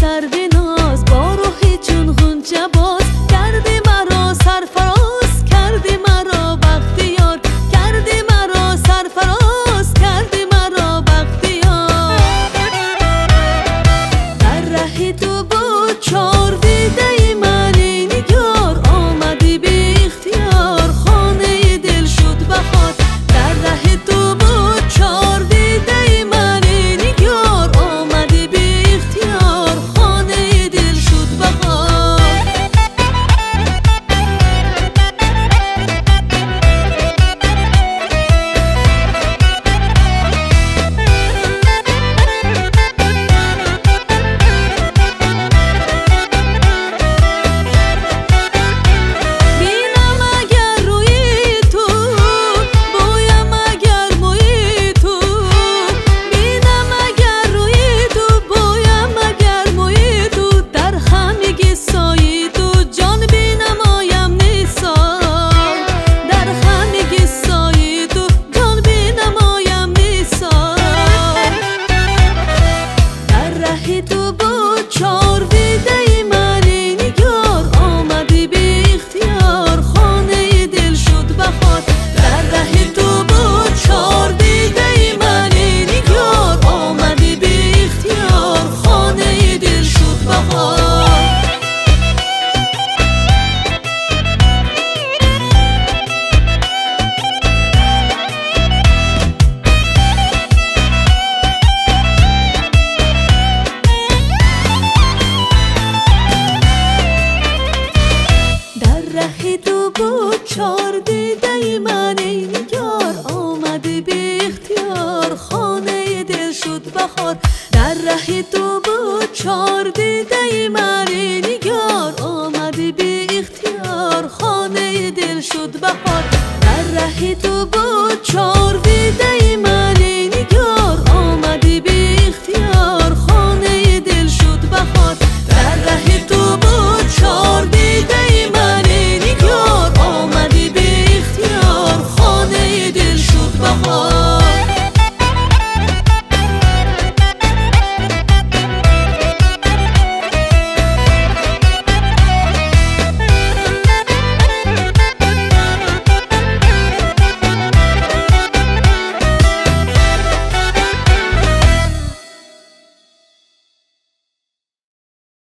سردی ناز، با روحی چون غنچه باز کردی مرا سرفراز، کردی مرا بختیار، کردی مرا سرفراز، کردی مرا بختیار. در ره تو بود چار دیده من نگار، آمدی بی اختیار خانه دل شد بهار. در ره تو بود چار دیده من نگار، آمدی بی اختیار خانه دل شد بهار. تو بود چار دیده من نگار، آمدی بی اختیار خانه دل شد بهار. در ره تو بود چار دیده من نگار، آمدی بی اختیار خانه دل شد بهار. ره تو بود چار دیده من نگار، آمدی بی اختیار خانه دل شد بهار. در ره تو بود چار دیده من